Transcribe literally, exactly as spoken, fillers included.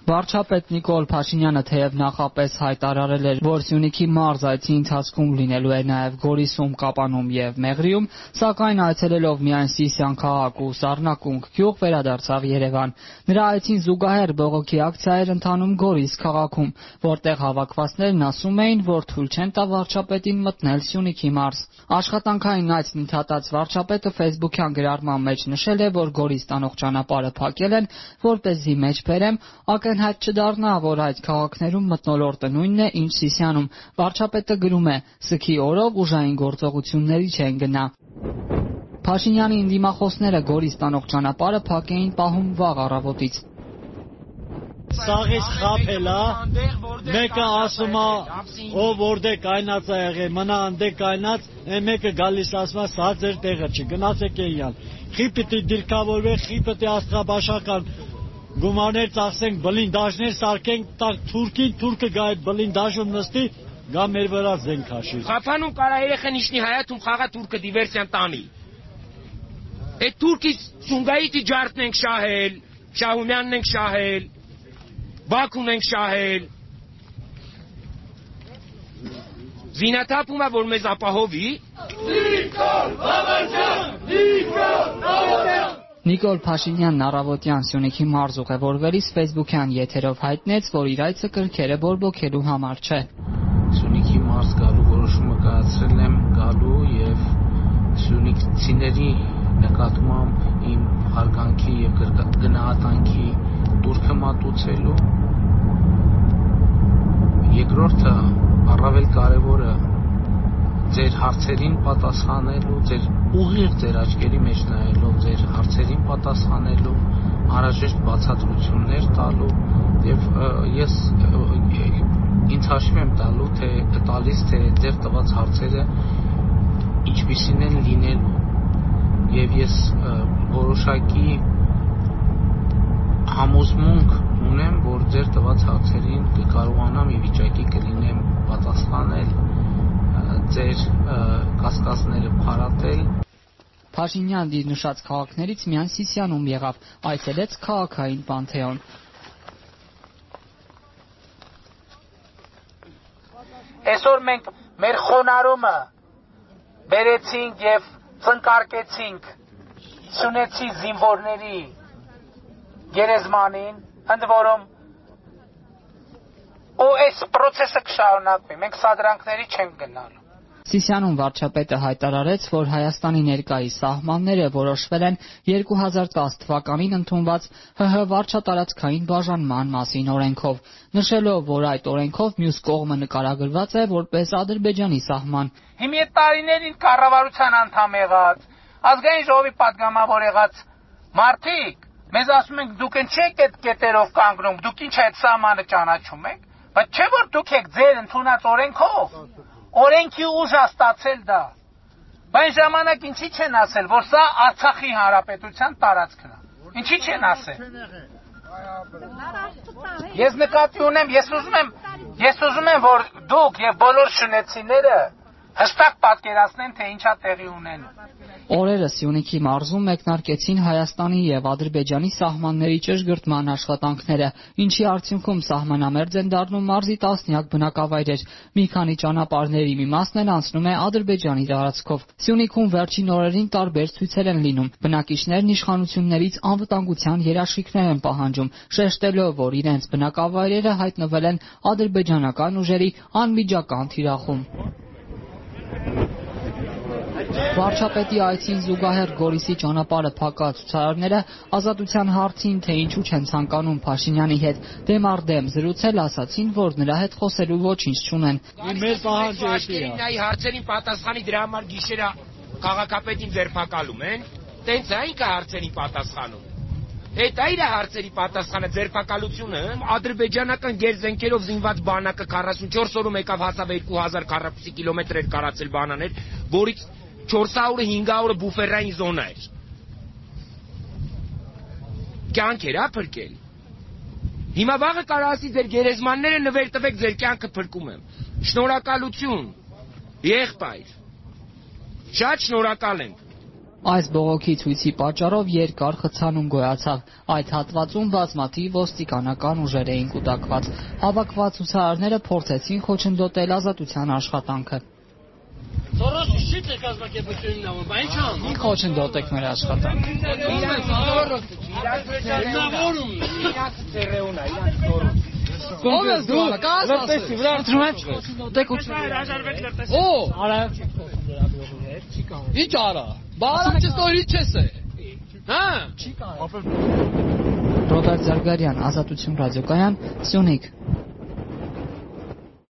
Վարչապետ Նիկոլ Փաշինյանը թեև նախապես հայտարարել էր, որ Սյունիքի մարզայցի ընթացքում լինելու է նաև Գորիսում, Կապանում եւ Մեղրիում, սակայն այցելելով միայն Սիսիան քաղաք ու Սառնակունք գյուղ վերադարձավ Երևան։ Նրա այցին զուգահեռ բողոքի ակցիա էր ընթանում Գորիս քաղաքում, որտեղ հավաքվածներն ասում էին, որ թույլ չեն տա վարչապետին մտնել Սյունիքի մարզ։ Աշխատանքային այցն ընդհատած վարչապետը Facebook-յան գրառման մեջ նշել է, որ Գորիս տանող ճանապարհը փակել են, որպեսզի մեջ բերեմ, ակնհայտ չդառնա, որ այդ քաղաքներում մթնոլորտը նույնն է, ինչ Սիսիանում։ Վարչապետը գրում է. «Սքի օրով ուժային գործողությունների չեն գնա»։ Փաշինյանի ընդդիմախոսները Գորիս տանող ճանապարհը փակ էին պահում վաղ առավոտից։ Սաղից խափել է, մեկը ասում է, ով որտե կայնած է եղել, մնա անդե կայնած, մեկը գալիս ասում է, սա ձեր տեղը չի, գնացեք էյան։ Խի պիտի դիրքավորվեք, խի պիտի աստղաբաշխական գումարներ ծախսենք, բլինդաժներ սարքենք, տակ թուրքին, թուրքը գա այդ բլինդաժում նստի, գա մեր վրա զենք հաշի։ Խափանում կարա երեխեն իշնի հայաթում խաղա թուրքը դիվերսիան տանի։ Այդ թուրքից Սունգայիթի ջարդն ենք շահել, Շահումյանն ենք շահել, Բաքուն ենք շահել։ Զինաթափում է, որ մեզ ապահովի։ Նիկոլ Փաշինյան, Նիկոլ Փաշինյան։ Նիկոլ Փաշինյանն առավոտյան Սյունիքի մարզ ուղևորվելիս Facebook-յան եթերով հայտնեց, որ իր այցը կրքերը բորբոքելու համար չէ։ Սյունիքի մարզ գալու որոշումը կայացրել եմ գալու եւ սյունիքցիների նկատմամբ իմ հարգանքի եւ գնահատանքի տուրքը մատուցելու։ Երկրորդը առավել կարևորը ձեր հարցերին պատասխանելու, ձեր ուղիղ ձեր աչքերի մեջ նայելով ձեր հարցերին պատասխանելու, անհրաժեշտ բացատրություններ տալու եւ ես ինձ հաշվի եմ տալու, թե տալիս թե ձեր տված հարցերը ինչպիսին են լինելու եւ ես որոշակի համոզմունք ունեմ, որ ձեր տված հարցերին կկարողանամ ի վիճակի կլինեմ պատասխանել, ձեր կասկածները փարատել։ Փաշինյանն իր նշած քաղաքներից միայն Սիսիանում եղավ, այցելեց քաղաքային Պանթեոն։ Այսօր մենք մեր խոնարհումը բերեցինք եւ ծնկարկեցինք Սյունեցի զինվորների գերեզմանին, ընդ որում ու այս process-ը կշարունակվի, մենք սադրանքների չենք գնալու։ Սիսիանում վարչապետը հայտարարեց, որ Հայաստանի ներկայիս սահմանները որոշվել են երկու հազար տասը թվականին ընդունված ՀՀ վարչատարածքային բաժանման մասին օրենքով, նշելով, որ այդ օրենքով մյուս կողմը նկարագրված է որպես Ադրբեջանի սահման։ Հիմա այդ տարիներին կառավարության անդամ եղած, ազգային ժողովի падգամավոր եղած մարդիկ մեզ ասում են դուք չեք այդ կետերով կանգնում, դուք ինչ այդ սահմանը ճանաչում եք, բայց չէ որ դուք եք ձեր ընդունած օրենքով օրենքի ուժ ստացել դա։ Բայց ժամանակ ինչի չեն ասել, որ սա Արցախի հանրապետության տարածքն է։ Ինչի չեն ասել։ Ես նկատի ունեմ, ես ուզում եմ, ես ուզում եմ, որ դուք եւ բոլոր շնեցիները հստակ պատկերացնեն, թե ինչա տեղի ունենում։ Օրերս Սյունիքի մարզում մեկնարկեցին Հայաստանի եւ Ադրբեջանի սահմանների ճշգրտման աշխատանքները, ինչի արդյունքում սահմանամերձ են դառնում մարզի տասնյակ բնակավայրեր։ Մի քանի ճանապարհների մի մասն էլ անցնում է Ադրբեջանի տարածքով։ Սյունիքում վերջին օրերին տարբեր ցույցեր են լինում։ Բնակիչներն իշխանություններից անվտանգության երաշխիքներ են պահանջում, շեշտելով, որ իրենց բնակավայրերը հայտնվել են ադրբեջանական ուժերի անմիջական թիրախում։ Վարչապետի այցին զուգահեռ Գորիսի ճանապարհը փակած ցուցարարները ազատության հարցին, թե ինչու չեն ցանկանում Փաշինյանի հետ դեմ առ դեմ զրուցել, ասացին, որ նրա հետ խոսելու ոչինչ չունեն։ Մեր պահանջը է։ Նայի հարցերին պատասխանի դրա համար գիշերը քաղաքապետին ձերբակալում են, տենց է ինքը հարցերին պատասխանում։ Այդ այր է հարցերի պատասխանը ձերբակալությունը, ադրբեջանական գերզենքերով զինված բանակը քառասունչորս օրում եկավ հասավ երկու հազար քառակուսի կիլոմետր էր կարացել բանաներ, որից չորս հարյուրը հինգ հարյուրը բուֆերային զոնա էր։ Կյանք էր ապրկել։ Հիմա վաղը կարա ասի ձեր գերեզմանները նվեր տվեք, ձեր կյանքը փրկում եմ։ Շնորհակալություն, եղբայր։ Շատ շնորհակալ ենք։ Այս բողոքի ցույցի պատճառով երկար խցանում գոյացավ։ Այդ հատվածում բազմաթիվ ոստիկանական ուժեր էին կուտակված։ Հավաքված ցուցարարները փորձեցին խոչընդոտել ազատության աշխատանքը։ Սորոսը շիտ է կազմակերպությունն անում, բայց ինչ անում։ Ինչ խոչընդոտեք մեր աշխատանքը։ Իրանց ծերեուն է, իրանց նորում։ Ո՞վ ես դու, կասես։ Դրուց խոչընդոտեք ու Օ, արա Ինչ արա։ Բարակ չստորի չես է։ Հա։ Ռոբերտ Զարգարյան, Ազատություն ռադիոկայան, Սյունիք։